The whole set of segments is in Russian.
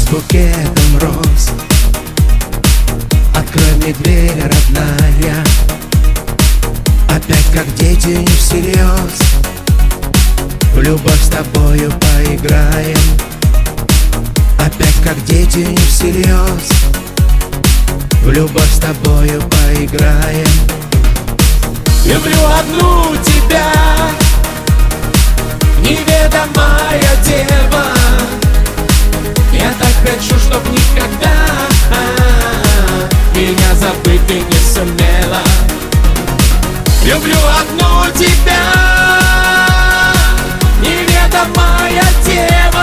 букетом роз. Открой мне дверь, родная. Опять как дети не всерьез в любовь с тобою поиграем. Опять как дети не всерьез в любовь с тобою поиграем. Люблю одну тебя, неведомая дева. Я так хочу, чтоб никогда меня забыть ты не сумела. Люблю одну тебя, неведомая дева.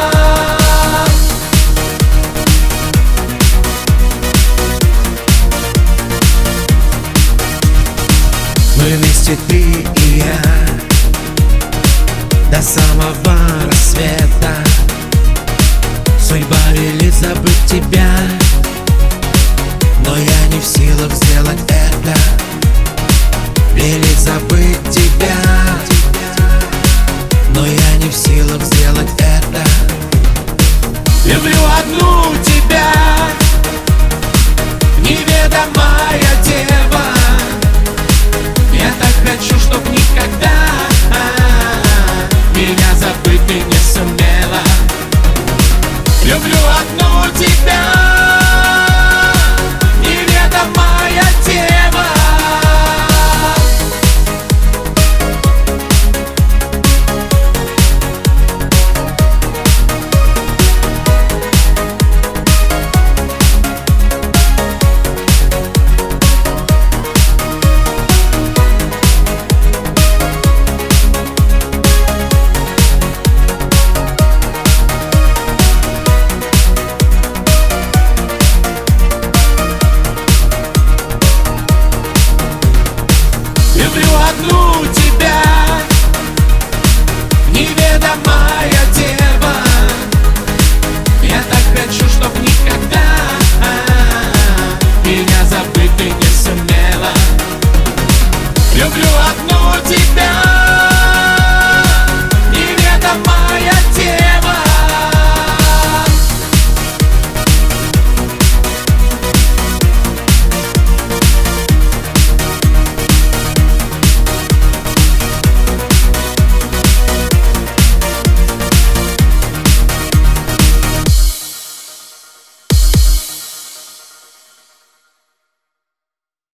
Мы вместе, ты и я, до самого рассвета. Судьба велит забыть тебя, но я не в силах сделать это. Велит забыть тебя, но я не в силах сделать это. Люблю одну тебя, неведомая дева. Я так хочу, чтоб никогда меня забыть ты не сумела. Люблю одну тебя, неведомая дева. Люблю одну тебя, неведомая дева. Я так хочу, чтоб никогда меня забыть ты не сумела. Люблю одну тебя.